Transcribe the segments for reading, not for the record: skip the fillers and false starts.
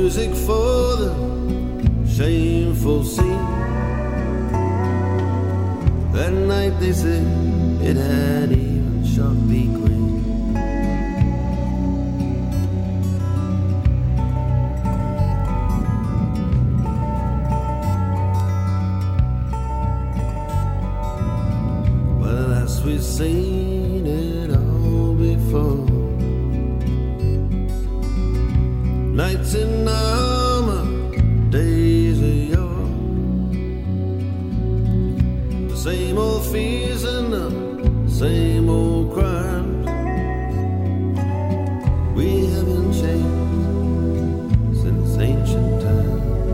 music for the shameful scene. That night they said it had even Sharpie green. Well, as we've seen it all before, nights in armor, days of yore, the same old fears and the same old crimes. We haven't changed since ancient times.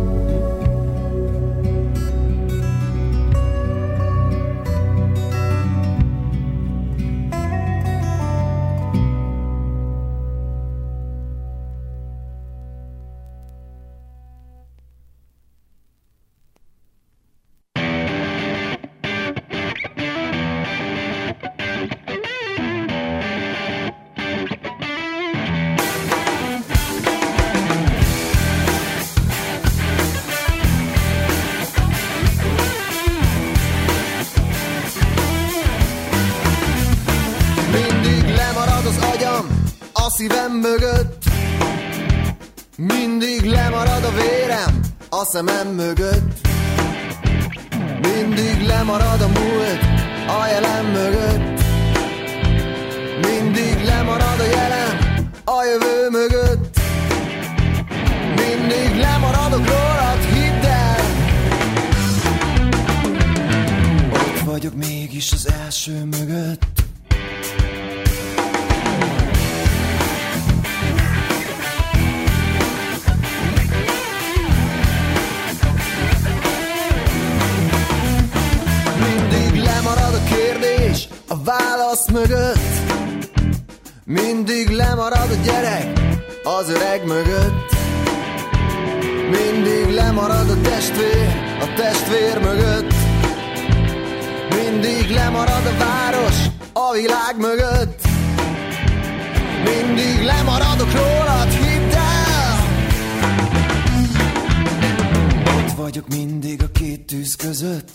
Szívem mögött mindig lemarad a vérem, a szemem mögött mindig lemarad a múlt, a jelen mögött mindig lemarad a jelen, a jövő mögött mindig lemaradok rólad, hidd el. Ott vagyok mégis az első mögött. A válasz mögött mindig lemarad a gyerek az öreg mögött, mindig lemarad a testvér mögött, mindig lemarad a város a világ mögött, mindig lemaradok rólad, hidd el. Ott vagyok mindig a két tűz között.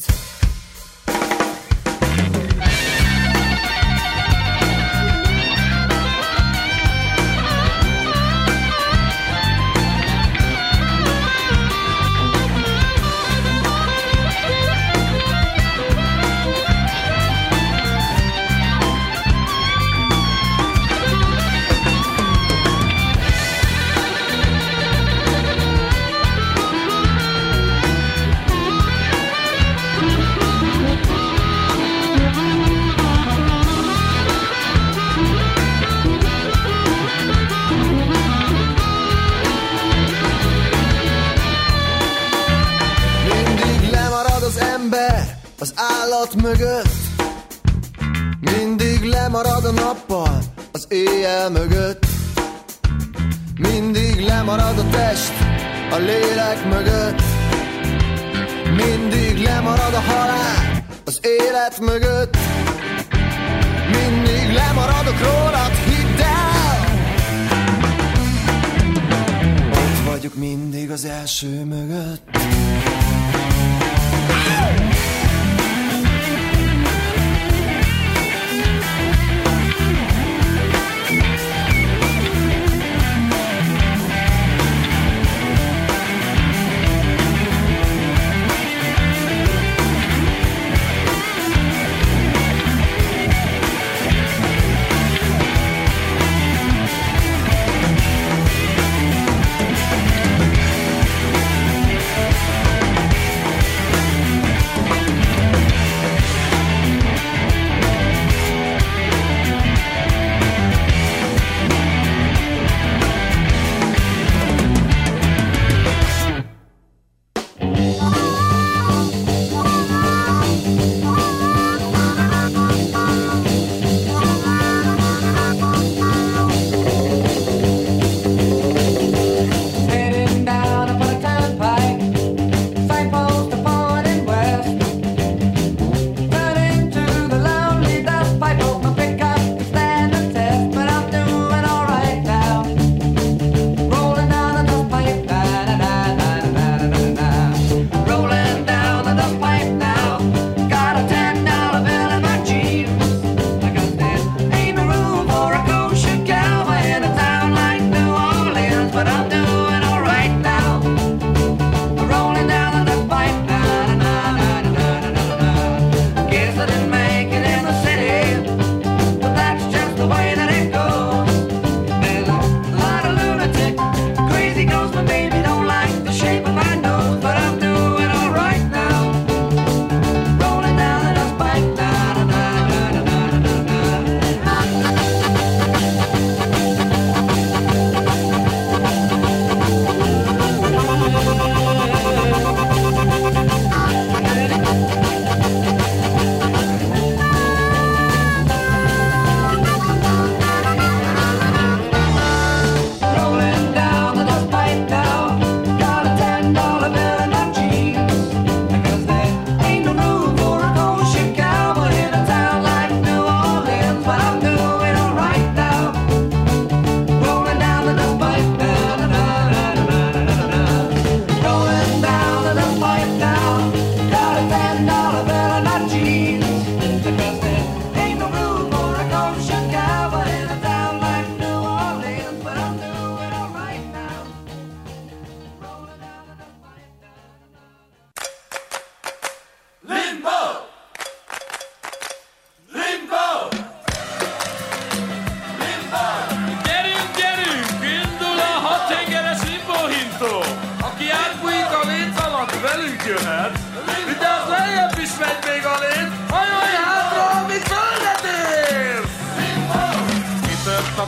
Az állat mögött mindig lemarad a nappal az éjjel mögött, mindig lemarad a test a lélek mögött, mindig lemarad a halál az élet mögött, mindig lemaradok rólad, hidd el. Ott vagyok mindig az első mögött.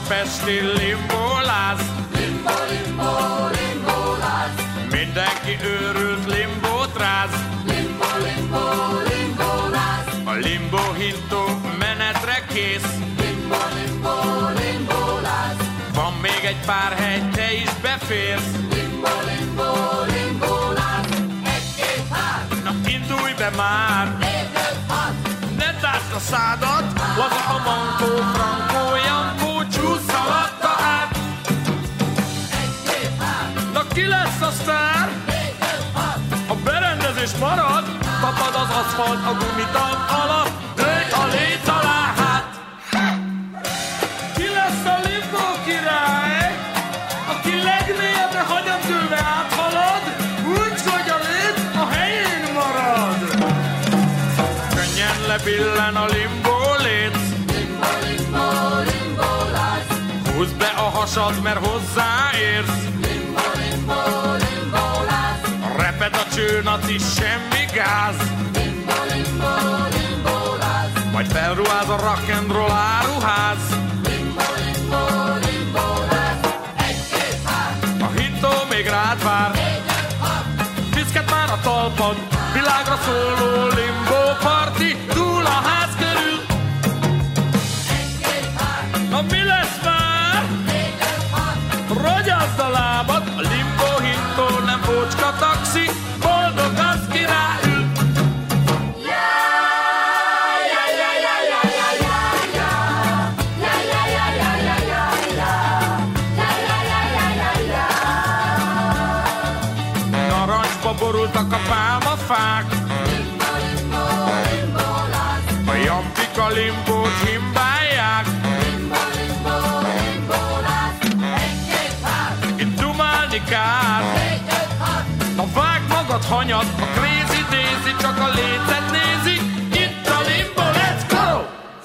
budapesti limboláz. Limbo, limbo, limboláz. Mindenki őrült limbót ráz. Limbo, limbo, limboláz. A limbo hintó menetre kész. Limbo, limbo, limboláz. Van még egy pár hely, te is beférsz. Limbo, limbo, limboláz. 1, 2, 3. Na indulj be már! 4, 5, 6. Ne tásd a szádat, laza a mankó, frankó, jankó, csúsz alatta át. 1, 2, 3. Na ki lesz a sztár? 4, 5, 6. A berendezés marad, tapad az aszfalt a gumitalp alatt, dőj a léc alá hát. Ki lesz a limbo király? Aki legmélyebbre hagyatülve áthalad, úgy, hogy a léc a helyén marad. Könnyen lebillen a limbo léc. Limbo, limbo, limboláz. Húzd be a hasad, mert hozzáérsz. Limbo, limbo, limboláz. Reped a csőnaci, semmi gáz. Limbo, limbo, limboláz. Majd felruház a rock'n'roll áruház. Limbo, limbo, limboláz. 1, 2, 3. A hintó még rád vár. 4, 5, 6. Piszket már a talpad, világra szóló limbo parti, túl a ház körül. 1, 2, 3. Na mi lesz már? 4, 5, 6. Rogyazd a lábad, a limbo hintó nem bocska taxi, boldog az ki ráül. Narancsba borultak a pálmafák, Limbo, limbo, limboláz. a jampik a limbót himbálják. Limbo, limbo, limboláz. 1, 2, 3. Itt dumálni kár, 4, 5, 6. na vágd magad hanyat, a crazy daisy csak a lécet nézi. Itt a limbo, let's go!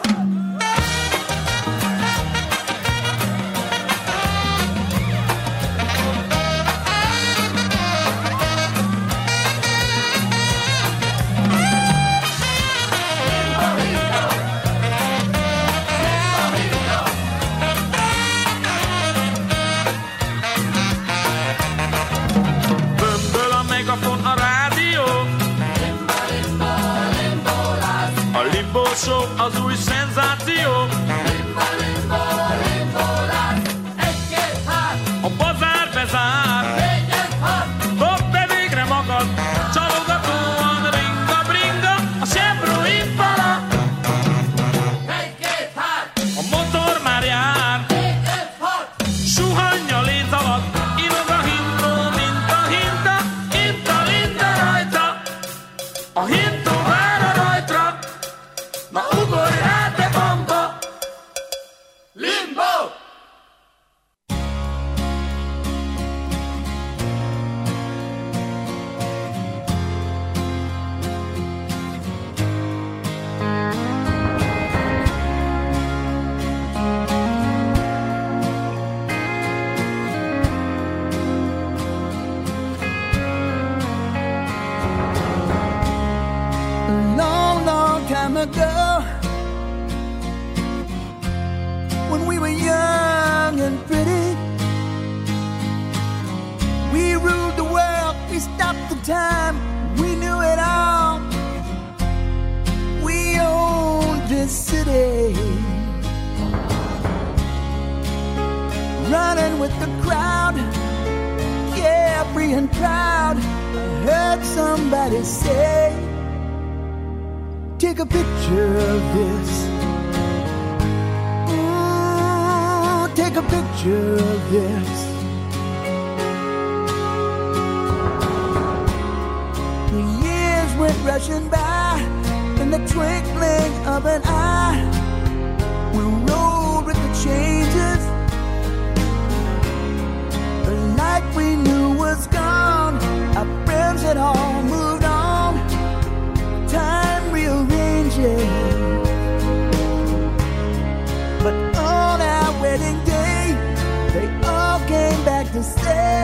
Bömböl a megafon, a rádió, Limbo, limbo, limboláz. a limbo show az új szenzáció. Limbo, limbo, limboláz. 1, 2, 3. A bazár bezár, 4, 5, 6. dobd be végre magad, csalogatóan ringa-bringa, a Chevro Impala. 1, 2, 3. A motor már jár, 4, 5, 6. suhanja a léc alatt, inog a hintó, mint a hinta, itt a linda rajta. A hintó vár a rajtra, na ugorj rá te bamba. Limbo! A long, long time ago, when we were young and pretty, we ruled the world, we stopped the time, we knew it all. We owned this city, running with the crowd, carefree and proud. I heard somebody say, take a picture of this. Ooh, take a picture of this. The years went rushing by in the twinkling of an eye. We rolled with the changes. The life we knew was gone. Our friends had all moved on. Time rearranges. But on our wedding day, they all came back to say,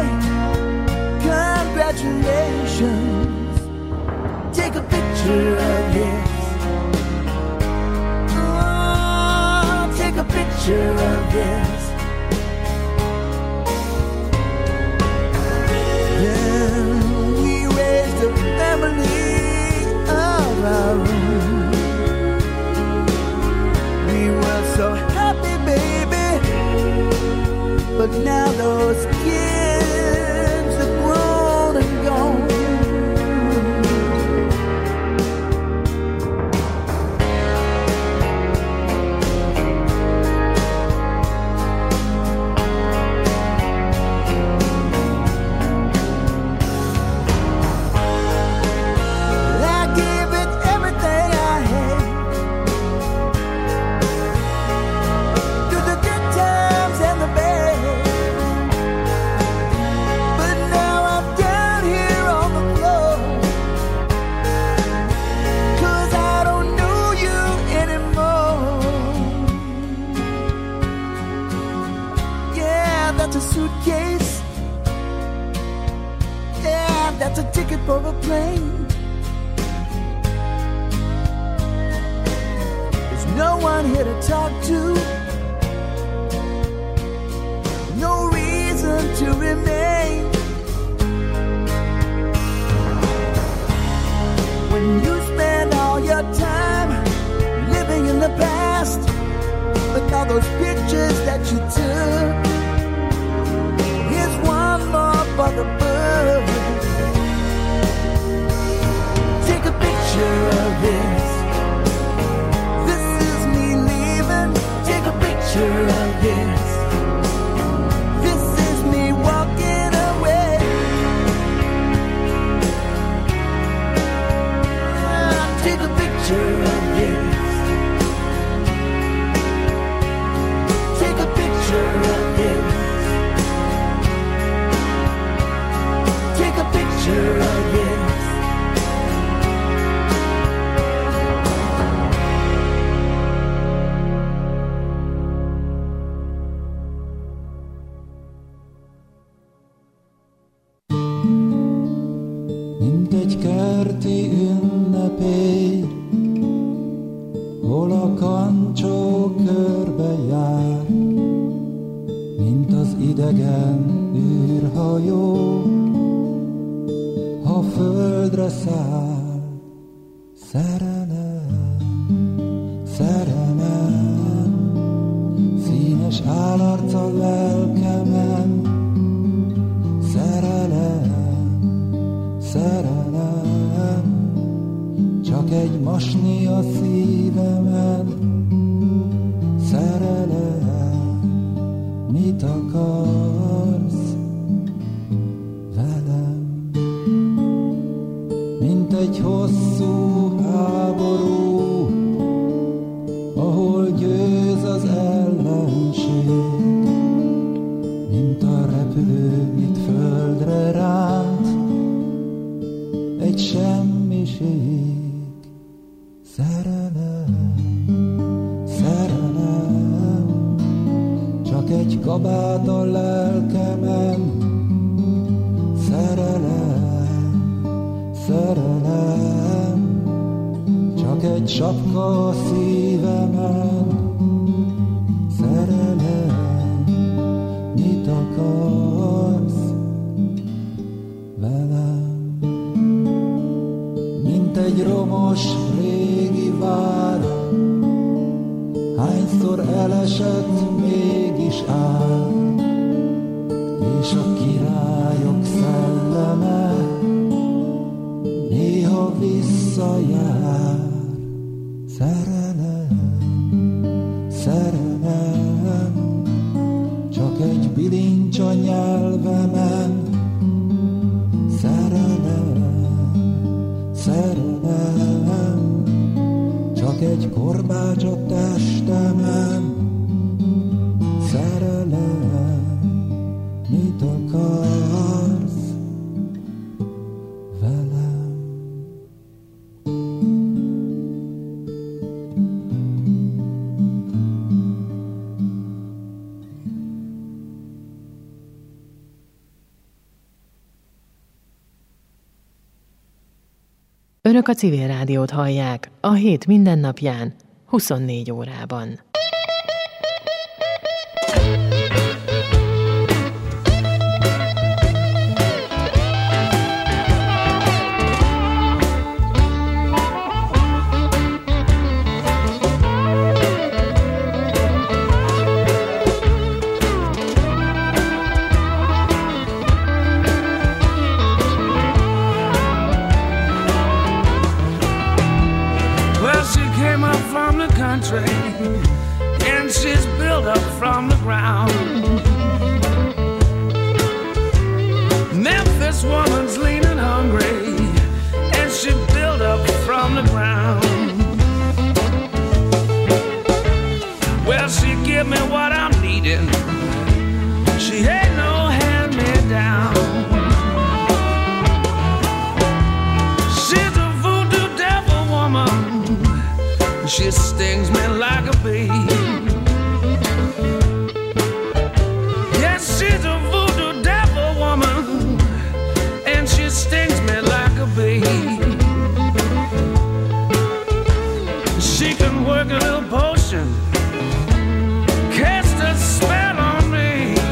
congratulations. Take a picture of this. Oh, take a picture of this. those kids are grown and gone. That's a ticket for a plane. There's no one here to talk to, no reason to remain. When you spend all your time living in the past, with all those pictures that you took, here's one more for the book. Take a picture of this. This is me leaving. Take a picture of this. This is me walking away. Take a picture of this. Take a picture of this. Take a picture of this. Hol a kancsó körbe jár, mint az idegen űrhajó, ha földre száll. Szerelem, szerelem, színes állarc a lelkemen. Szerelem, szerelem, csak egy masni a szívemen. Szerelem, mit akarsz velem? Mint egy hosszú háború, ahol győz az ellenség. Mint a repülő itt földre ránt, egy semmiség. Szerelem, szerelem, csak egy kabát a lelkemen. Szerelem, szerelem, csak egy sapka a szívemen. Szerelem, mit akarsz velem? Mint egy romos régi vár, hányszor elesett, mégis áll, és a királyok szelleme néha visszajár. Szerelem, szerelem, csak egy bilincs a nyelvemen. Szerelem, szerelem, csak egy korbács a testemen. Szerelem, mit akarsz velem? Önök a Civil Rádiót hallják a hét mindennapján, 24 órában. She stings me like a bee. Yes, she's a voodoo devil woman, and she stings me like a bee. She can work a little potion, cast a spell on me.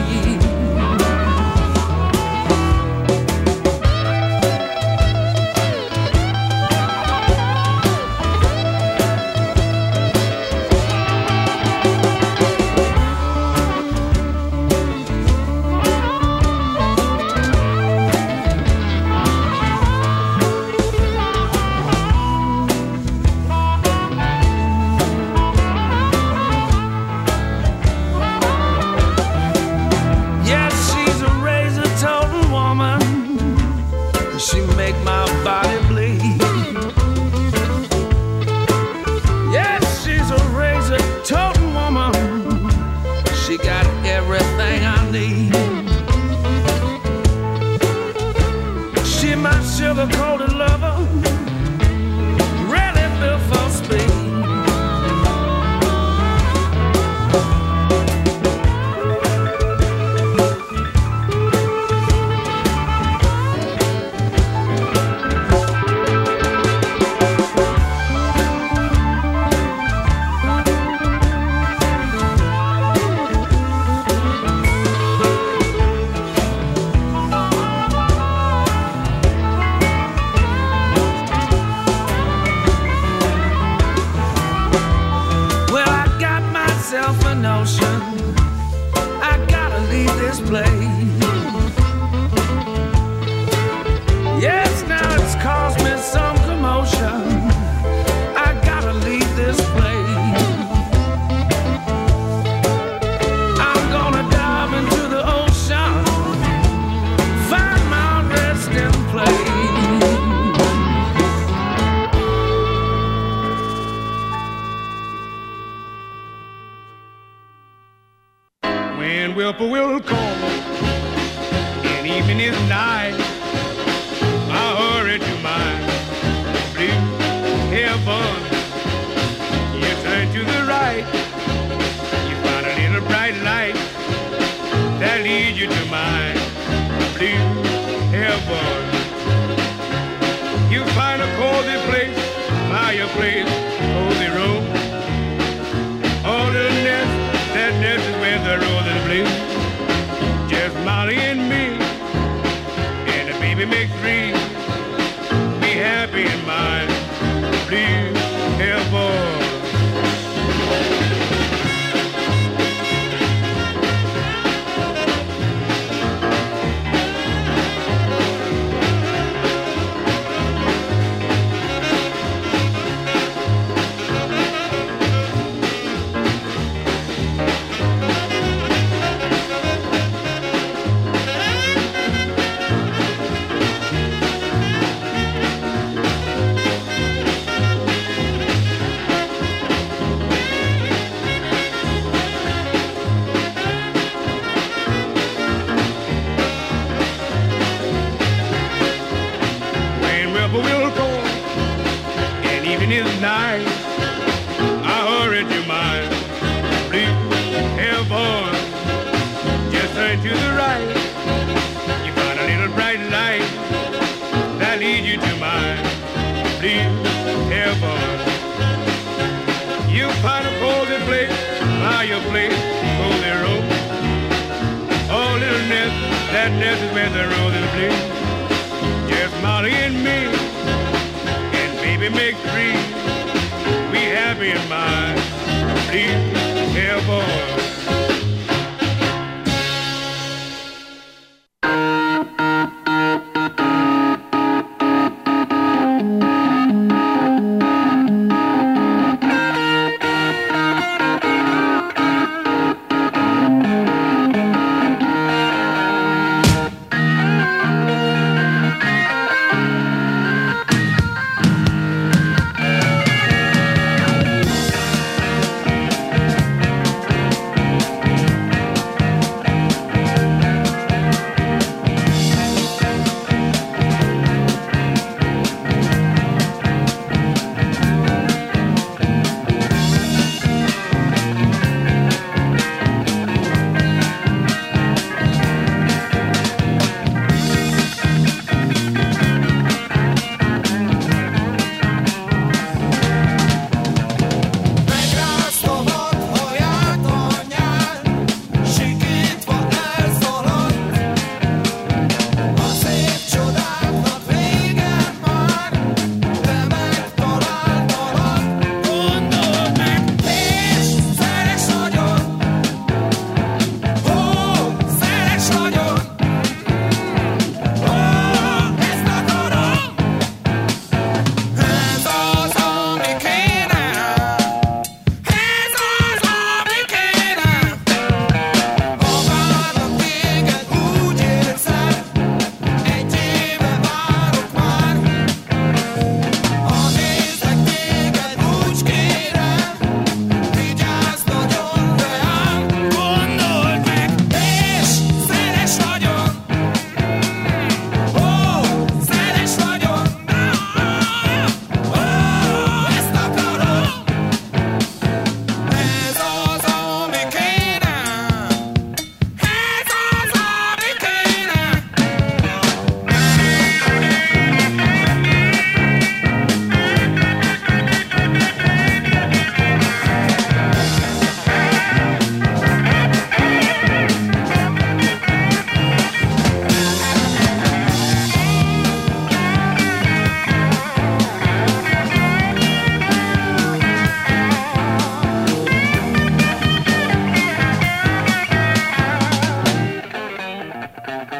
Sugar-coated lover, really built for speed. Will call, and evening is nigh. I hurry to my blue heaven. You turn to the right, you find a little bright light that leads you to my blue heaven. You find a cozy place, fireplace, cozy room. All the nest, that nest is where the roses bloom. Just Molly and me, and the baby makes three. Be happy in my blue heaven. Is night. I hurry to my blue heaven. Just turn to the right, you find a little bright light that leads you to my blue heaven. You find a cozy place, fireplace, cozy room. Oh, little nest, that nest is where the roses bloom. Just Molly and me, baby make three, be happy in my blue heaven.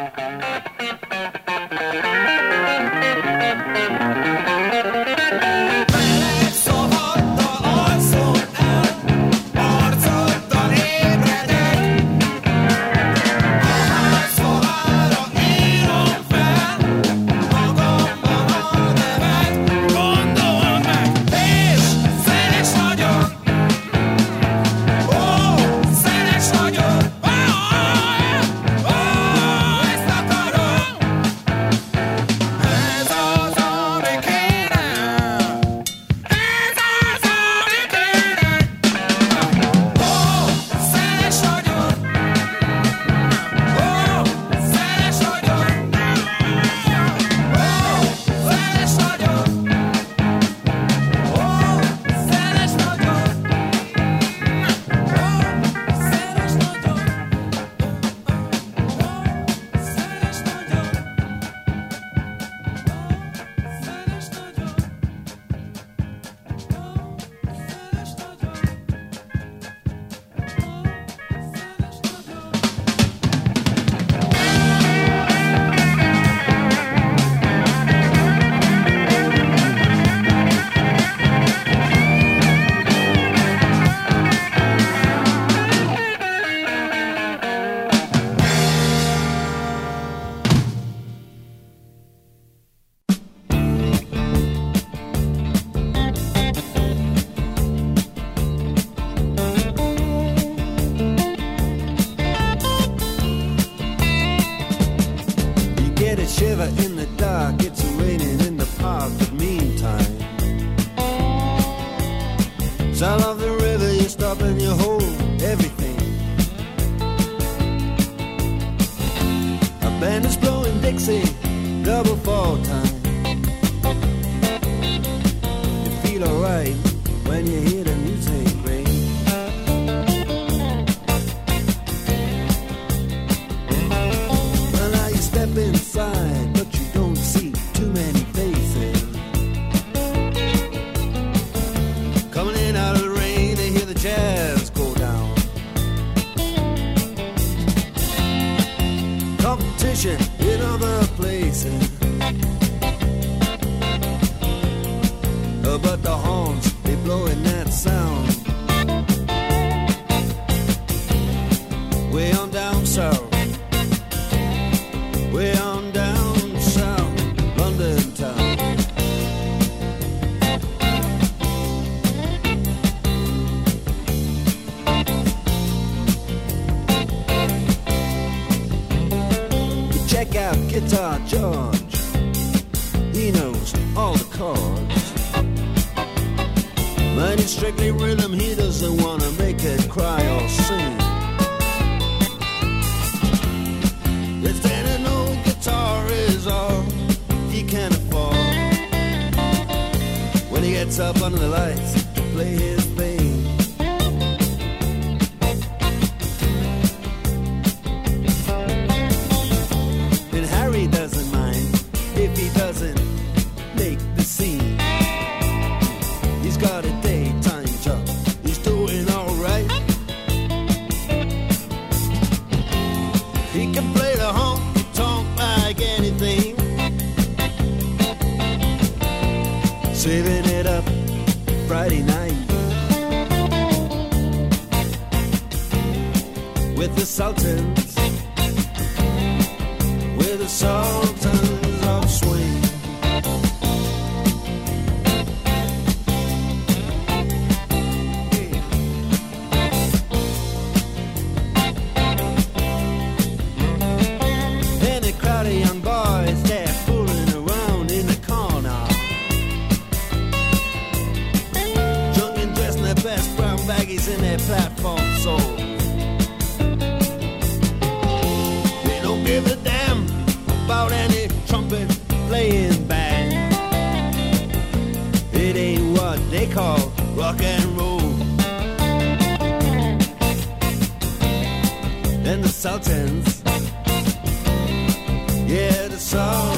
Shiver in the dark, it's raining in the park, but meantime south of the river you stop and you hold everything. A band is blowing Dixie, double fall time. You feel alright when you hear the music ring. Well, now you step inside, but you don't see too many faces. Coming in out of the rain, they hear the jazz go down. Competition in other places, but the horns, they blowing that sound. Way on down south, way on down south, London town. Check out Guitar George, he knows all the chords. But it's strictly rhythm, he doesn't want to make it cry or sing. If standing old guitar is all he can afford, when he gets up under the lights to play his thing. And Harry doesn't mind if he doesn't make the scene. He's got a daytime job, he's doing alright. He can play the honky-tonk like anything, saving it up Friday night with the Sultans, with the Sultans of Swing. And a crowd of young boys, they're fooling around in the corner, drunk and dressed in their best brown baggies in their platform soles. They don't give a damn about any trumpet playing band. It ain't what they call rock and roll. And the Sultans, yeah, the Sultans